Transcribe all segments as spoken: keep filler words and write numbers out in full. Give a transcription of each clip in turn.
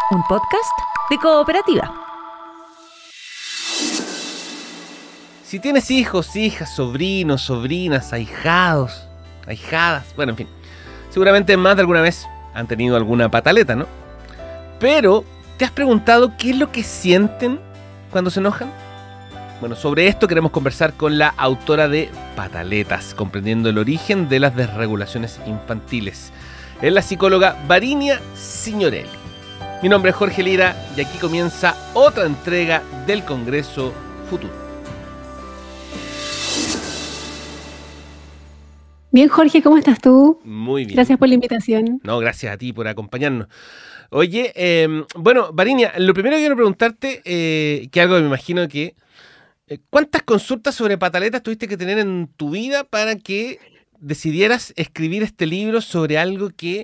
un podcast de Cooperativa. Si tienes hijos, hijas, sobrinos, sobrinas, ahijados, ahijadas, bueno, en fin, seguramente más de alguna vez han tenido alguna pataleta, ¿no? Pero, ¿te has preguntado qué es lo que sienten cuando se enojan? Bueno, sobre esto queremos conversar con la autora de Pataletas, comprendiendo el origen de las desregulaciones infantiles. Es la psicóloga Varinia Signorelli. Mi nombre es Jorge Lira y aquí comienza otra entrega del Congreso Futuro. Bien, Jorge, ¿cómo estás tú? Muy bien. Gracias por la invitación. No, gracias a ti por acompañarnos. Oye, eh, bueno, Varinia, lo primero que quiero preguntarte, eh, que algo que me imagino que... eh, ¿cuántas consultas sobre pataletas tuviste que tener en tu vida para que decidieras escribir este libro sobre algo que...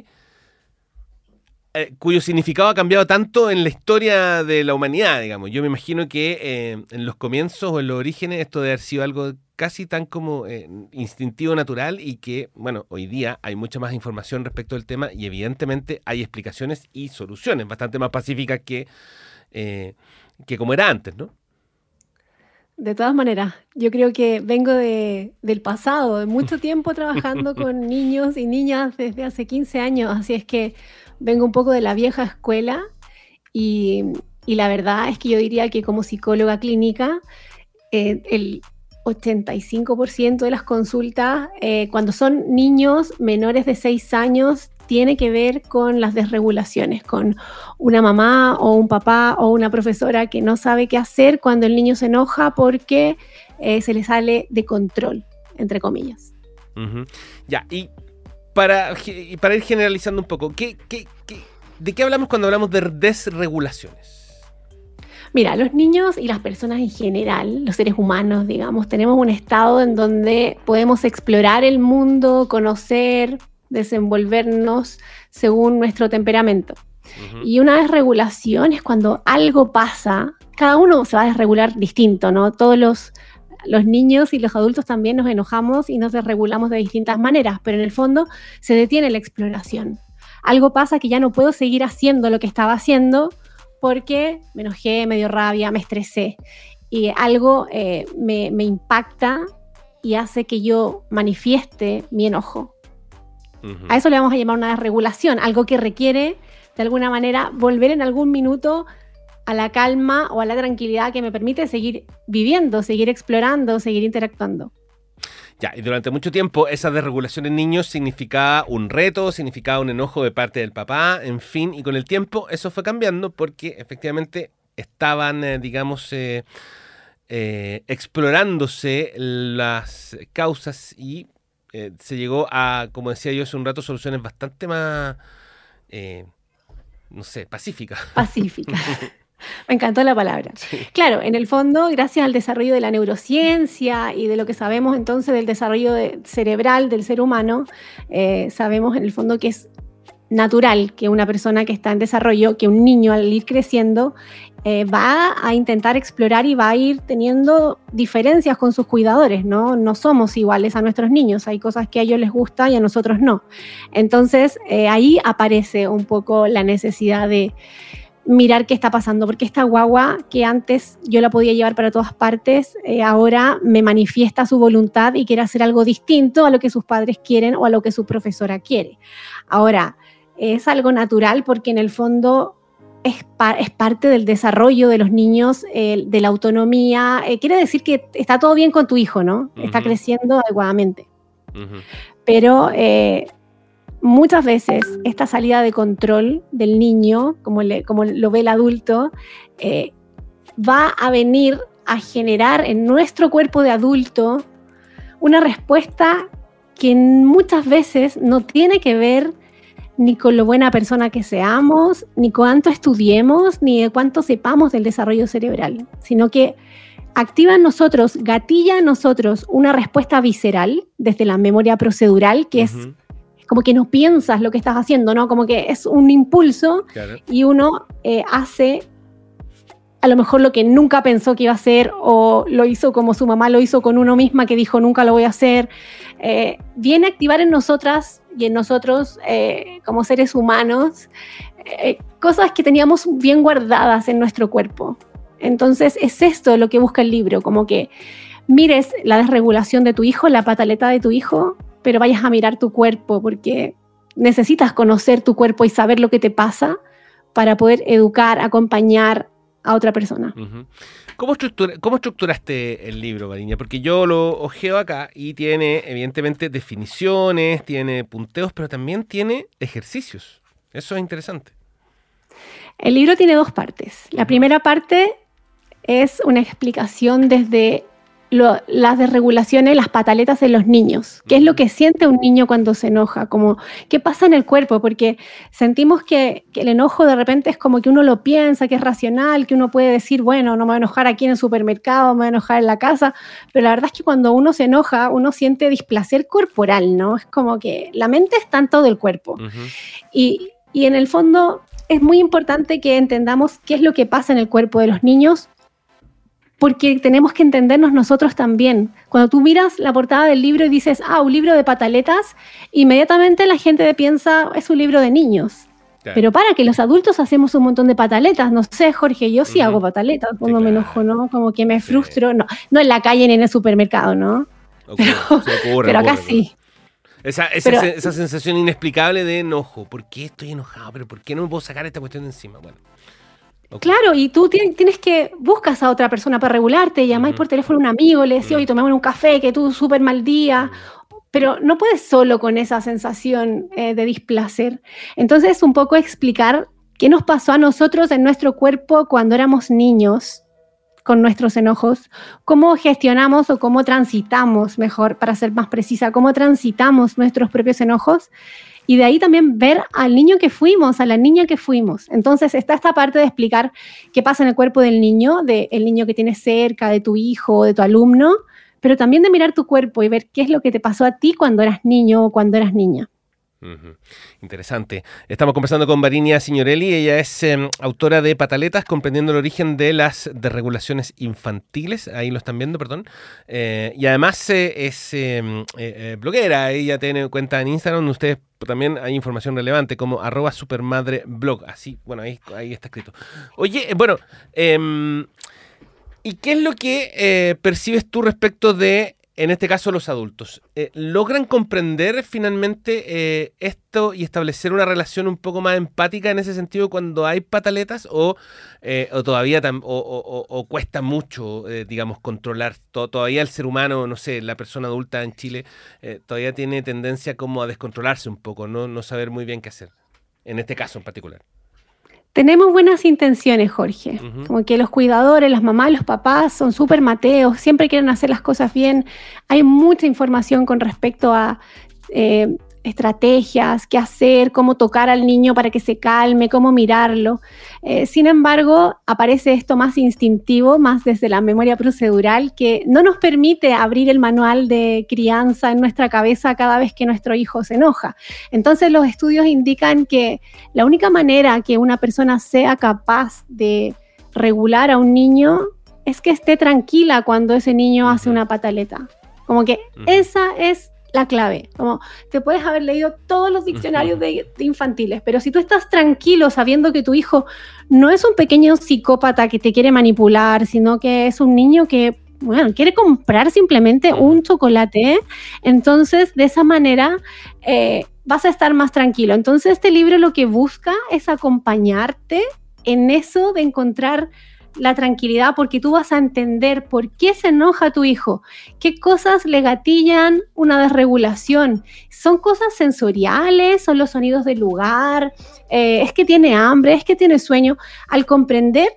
Eh, cuyo significado ha cambiado tanto en la historia de la humanidad, digamos? Yo me imagino que eh, en los comienzos o en los orígenes esto debe haber sido algo casi tan como eh, instintivo, natural, y que, bueno, hoy día hay mucha más información respecto del tema y evidentemente hay explicaciones y soluciones bastante más pacíficas que, eh, que como era antes, ¿no? De todas maneras, yo creo que vengo de, del pasado, de mucho tiempo trabajando con niños y niñas desde hace quince años, así es que vengo un poco de la vieja escuela y, y la verdad es que yo diría que como psicóloga clínica, eh, el ochenta y cinco por ciento de las consultas, eh, cuando son niños menores de seis años, tiene que ver con las desregulaciones, con una mamá o un papá o una profesora que no sabe qué hacer cuando el niño se enoja porque eh, se le sale de control, entre comillas. Uh-huh. Ya, y para, y para ir generalizando un poco, ¿qué, qué, qué, ¿de qué hablamos cuando hablamos de desregulaciones? Mira, los niños y las personas en general, los seres humanos, digamos, tenemos un estado en donde podemos explorar el mundo, conocer, desenvolvernos según nuestro temperamento. Uh-huh. Y una desregulación es cuando algo pasa, cada uno se va a desregular distinto, ¿no? Todos los, los niños y los adultos también nos enojamos y nos desregulamos de distintas maneras, pero en el fondo se detiene la exploración. Algo pasa que ya no puedo seguir haciendo lo que estaba haciendo porque me enojé, me dio rabia, me estresé. Y algo eh, me, me impacta y hace que yo manifieste mi enojo. Uh-huh. A eso le vamos a llamar una desregulación, algo que requiere, de alguna manera, volver en algún minuto a la calma o a la tranquilidad que me permite seguir viviendo, seguir explorando, seguir interactuando. Ya, y durante mucho tiempo esa desregulación en niños significaba un reto, significaba un enojo de parte del papá, en fin, y con el tiempo eso fue cambiando porque efectivamente estaban, eh, digamos, eh, eh, explorándose las causas y eh, se llegó a, como decía yo hace un rato, soluciones bastante más, eh, no sé, pacíficas. Pacíficas. Me encantó la palabra. Sí. Claro, en el fondo, gracias al desarrollo de la neurociencia y de lo que sabemos entonces del desarrollo de, cerebral del ser humano, eh, sabemos en el fondo que es natural que una persona que está en desarrollo, que un niño al ir creciendo, eh, va a intentar explorar y va a ir teniendo diferencias con sus cuidadores, ¿no? No somos iguales a nuestros niños, hay cosas que a ellos les gusta y a nosotros no. Entonces, eh, ahí aparece un poco la necesidad de mirar qué está pasando, porque esta guagua que antes yo la podía llevar para todas partes, eh, ahora me manifiesta su voluntad y quiere hacer algo distinto a lo que sus padres quieren o a lo que su profesora quiere. Ahora, es algo natural porque en el fondo es, pa- es parte del desarrollo de los niños, eh, de la autonomía. Eh, quiere decir que está todo bien con tu hijo, ¿no? Uh-huh. Está creciendo adecuadamente. Uh-huh. Pero... Eh, muchas veces esta salida de control del niño, como, le, como lo ve el adulto, eh, va a venir a generar en nuestro cuerpo de adulto una respuesta que muchas veces no tiene que ver ni con lo buena persona que seamos, ni cuánto estudiemos, ni de cuánto sepamos del desarrollo cerebral, sino que activa en nosotros, gatilla en nosotros una respuesta visceral desde la memoria procedural, que uh-huh. es como que no piensas lo que estás haciendo, ¿no? Como que es un impulso, claro. Y uno eh, hace a lo mejor lo que nunca pensó que iba a hacer o lo hizo como su mamá lo hizo con uno misma que dijo nunca lo voy a hacer. Eh, viene a activar en nosotras y en nosotros eh, como seres humanos eh, cosas que teníamos bien guardadas en nuestro cuerpo. Entonces es esto lo que busca el libro, como que mires la desregulación de tu hijo, la pataleta de tu hijo, pero vayas a mirar tu cuerpo, porque necesitas conocer tu cuerpo y saber lo que te pasa para poder educar, acompañar a otra persona. Uh-huh. ¿Cómo, estructura, ¿Cómo estructuraste el libro, Variña? Porque yo lo ojeo acá y tiene, evidentemente, definiciones, tiene punteos, pero también tiene ejercicios. Eso es interesante. El libro tiene dos partes. La primera parte es una explicación desde lo, las desregulaciones, las pataletas en los niños. ¿Qué es lo que siente un niño cuando se enoja? Como, ¿qué pasa en el cuerpo? Porque sentimos que, que el enojo de repente es como que uno lo piensa, que es racional, que uno puede decir, bueno, no me voy a enojar aquí en el supermercado, me voy a enojar en la casa, pero la verdad es que cuando uno se enoja, uno siente displacer corporal, ¿no? Es como que la mente está en todo el cuerpo. Uh-huh. Y, y en el fondo es muy importante que entendamos qué es lo que pasa en el cuerpo de los niños, porque tenemos que entendernos nosotros también. Cuando tú miras la portada del libro y dices, ah, un libro de pataletas, inmediatamente la gente piensa, es un libro de niños. Claro. Pero para que los adultos hacemos un montón de pataletas. No sé, Jorge, yo sí uh-huh. hago pataletas cuando sí, me enojo, ¿no? Como que me frustro. Sí. No, no en la calle ni en el supermercado, ¿no? Okay. Pero, ocurre, pero acá ocurre, sí. Esa, esa, pero, esa sensación inexplicable de enojo. ¿Por qué estoy enojado? ¿Pero por qué no me puedo sacar esta cuestión de encima? Bueno. Okay. Claro, y tú tienes, tienes que, buscas a otra persona para regularte, llamáis uh-huh. por teléfono a un amigo, le decís, uh-huh. oye, tomemos un café, que tú súper mal día, uh-huh. pero no puedes solo con esa sensación eh, de displacer. Entonces, un poco explicar qué nos pasó a nosotros en nuestro cuerpo cuando éramos niños, con nuestros enojos, cómo gestionamos o cómo transitamos, mejor, para ser más precisa, cómo transitamos nuestros propios enojos, y de ahí también ver al niño que fuimos, a la niña que fuimos. Entonces está esta parte de explicar qué pasa en el cuerpo del niño, del niño que tienes cerca, de tu hijo, de tu alumno, pero también de mirar tu cuerpo y ver qué es lo que te pasó a ti cuando eras niño o cuando eras niña. Uh-huh. Interesante. Estamos conversando con Variña Signorelli. Ella es eh, autora de Pataletas, comprendiendo el origen de las desregulaciones infantiles. Ahí lo están viendo, perdón. Eh, y además eh, es eh, eh, bloguera. Ella tiene cuenta en Instagram donde ustedes también hay información relevante como arroba supermadreblog. Así, bueno, ahí, ahí está escrito. Oye, bueno, eh, ¿y qué es lo que eh, percibes tú respecto de, en este caso, los adultos? Eh, ¿Logran comprender finalmente eh, esto y establecer una relación un poco más empática en ese sentido cuando hay pataletas? ¿O, eh, o todavía tam, o, o, o cuesta mucho, eh, digamos, controlar? To, todavía el ser humano, no sé, la persona adulta en Chile, eh, todavía tiene tendencia como a descontrolarse un poco, ¿no? No saber muy bien qué hacer, en este caso en particular. Tenemos buenas intenciones, Jorge. Uh-huh. Como que los cuidadores, las mamás, los papás son súper mateos, siempre quieren hacer las cosas bien. Hay mucha información con respecto a eh, estrategias, qué hacer, cómo tocar al niño para que se calme, cómo mirarlo. Eh, sin embargo, aparece esto más instintivo, más desde la memoria procedural, que no nos permite abrir el manual de crianza en nuestra cabeza cada vez que nuestro hijo se enoja. Entonces, los estudios indican que la única manera que una persona sea capaz de regular a un niño es que esté tranquila cuando ese niño hace una pataleta. Como que uh-huh. esa es la clave. Como te puedes haber leído todos los diccionarios de, de infantiles, pero si tú estás tranquilo sabiendo que tu hijo no es un pequeño psicópata que te quiere manipular, sino que es un niño que, bueno, quiere comprar simplemente un chocolate, entonces de esa manera eh, vas a estar más tranquilo. Entonces este libro lo que busca es acompañarte en eso de encontrar la tranquilidad, porque tú vas a entender por qué se enoja tu hijo, qué cosas le gatillan una desregulación. ¿Son cosas sensoriales? ¿Son los sonidos del lugar? Eh, ¿Es que tiene hambre? ¿Es que tiene sueño? Al comprender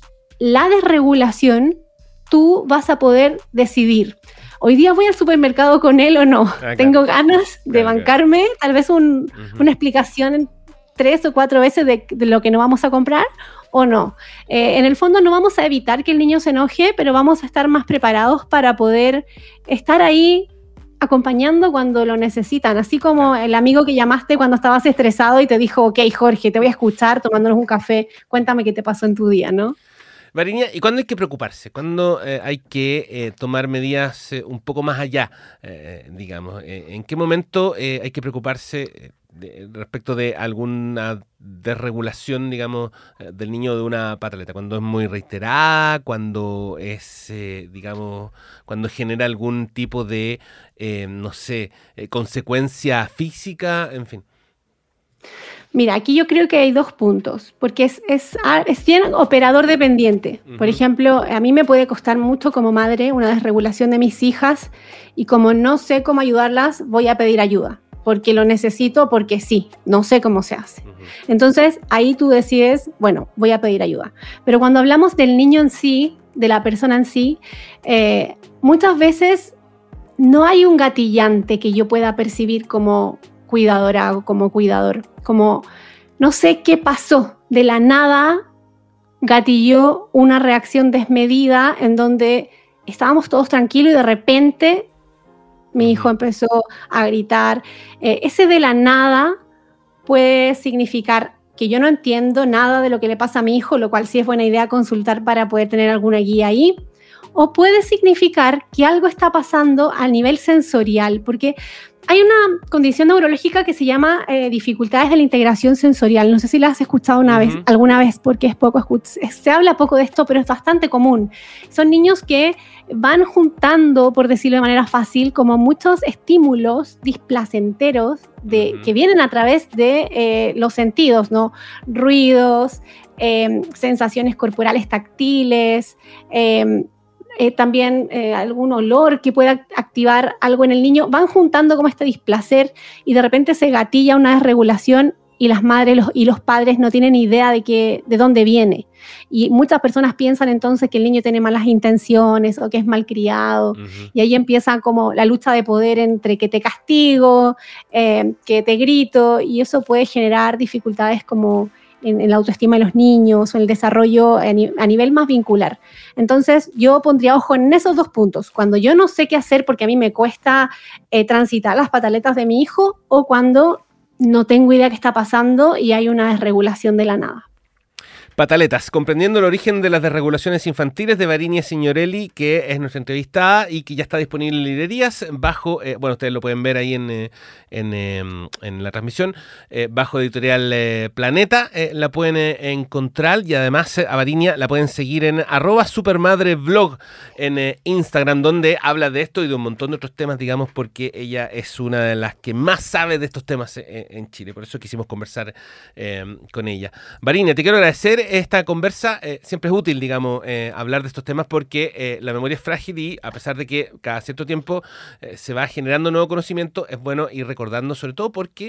la desregulación, tú vas a poder decidir. Hoy día voy al supermercado con él o no. Ah, claro. Tengo ganas de claro, bancarme claro. tal vez un, uh-huh. una explicación tres o cuatro veces de, de lo que no vamos a comprar o no. Eh, en el fondo no vamos a evitar que el niño se enoje, pero vamos a estar más preparados para poder estar ahí acompañando cuando lo necesitan. Así como el amigo que llamaste cuando estabas estresado y te dijo, ok, Jorge, te voy a escuchar tomándonos un café, cuéntame qué te pasó en tu día, ¿no? Varinia, ¿y cuándo hay que preocuparse? ¿Cuándo eh, hay que eh, tomar medidas eh, un poco más allá, eh, digamos? Eh, ¿En qué momento eh, hay que preocuparse de, respecto de alguna desregulación, digamos, eh, del niño de una pataleta? ¿Cuando es muy reiterada? ¿Cuando es, eh, digamos, cuando genera algún tipo de, eh, no sé, eh, consecuencia física? En fin. Mira, aquí yo creo que hay dos puntos, porque es, es, es bien operador dependiente. Uh-huh. Por ejemplo, a mí me puede costar mucho como madre una desregulación de mis hijas y como no sé cómo ayudarlas, voy a pedir ayuda, porque lo necesito, porque sí, no sé cómo se hace. Uh-huh. Entonces, ahí tú decides, bueno, voy a pedir ayuda. Pero cuando hablamos del niño en sí, de la persona en sí, eh, muchas veces no hay un gatillante que yo pueda percibir como cuidadora o como cuidador, como no sé qué pasó, de la nada gatilló una reacción desmedida en donde estábamos todos tranquilos y de repente mi hijo empezó a gritar. Eh, ese de la nada puede significar que yo no entiendo nada de lo que le pasa a mi hijo, lo cual sí es buena idea consultar para poder tener alguna guía ahí. O puede significar que algo está pasando a nivel sensorial, porque hay una condición neurológica que se llama eh, dificultades de la integración sensorial. No sé si la has escuchado una uh-huh. vez, alguna vez, porque es poco, se habla poco de esto, pero es bastante común. Son niños que van juntando, por decirlo de manera fácil, como muchos estímulos displacenteros de, uh-huh. que vienen a través de eh, los sentidos, ¿no? Ruidos, eh, sensaciones corporales táctiles, eh, Eh, también eh, algún olor que pueda activar algo en el niño, van juntando como este displacer y de repente se gatilla una desregulación y las madres los, y los padres no tienen idea de, que, de dónde viene. Y muchas personas piensan entonces que el niño tiene malas intenciones o que es malcriado. Uh-huh. Y ahí empieza como la lucha de poder entre que te castigo, eh, que te grito, y eso puede generar dificultades como En, en la autoestima de los niños o el desarrollo a, ni, a nivel más vincular. Entonces, yo pondría ojo en esos dos puntos. Cuando yo no sé qué hacer porque a mí me cuesta eh, transitar las pataletas de mi hijo, o cuando no tengo idea qué está pasando y hay una desregulación de la nada. Pataletas, comprendiendo el origen de las desregulaciones infantiles, de Varinia Signorelli, que es nuestra entrevistada y que ya está disponible en librerías bajo, eh, bueno, ustedes lo pueden ver ahí en, eh, en, eh, en la transmisión, eh, bajo editorial eh, Planeta, eh, la pueden eh, encontrar, y además eh, a Varinia la pueden seguir en arroba supermadreblog en eh, Instagram, donde habla de esto y de un montón de otros temas, digamos, porque ella es una de las que más sabe de estos temas eh, en Chile, por eso quisimos conversar eh, con ella. Varinia, te quiero agradecer esta conversa. Eh, siempre es útil, digamos, eh, hablar de estos temas porque eh, la memoria es frágil y a pesar de que cada cierto tiempo eh, se va generando nuevo conocimiento, es bueno ir recordando, sobre todo porque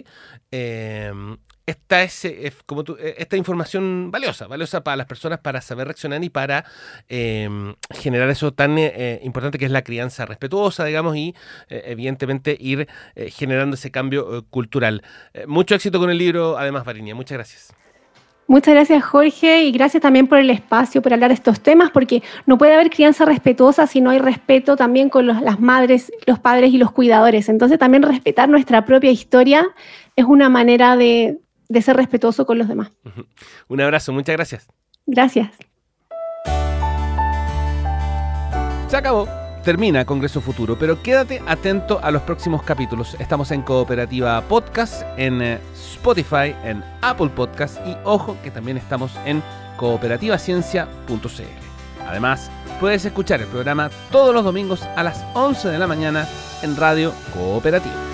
eh, esta es, es como tú, esta información valiosa, valiosa para las personas para saber reaccionar y para eh, generar eso tan eh, importante que es la crianza respetuosa, digamos, y eh, evidentemente ir eh, generando ese cambio eh, cultural. Eh, mucho éxito con el libro, además, Varinia. Muchas gracias. Muchas gracias, Jorge, y gracias también por el espacio, por hablar de estos temas, porque no puede haber crianza respetuosa si no hay respeto también con los, las madres, los padres y los cuidadores. Entonces también respetar nuestra propia historia es una manera de, de ser respetuoso con los demás. Un abrazo, muchas gracias. Gracias. Se acabó. Termina Congreso Futuro, pero quédate atento a los próximos capítulos. Estamos en Cooperativa Podcast, en Spotify, en Apple Podcast y ojo que también estamos en cooperativa ciencia punto c l. Además, puedes escuchar el programa todos los domingos a las once de la mañana en Radio Cooperativa.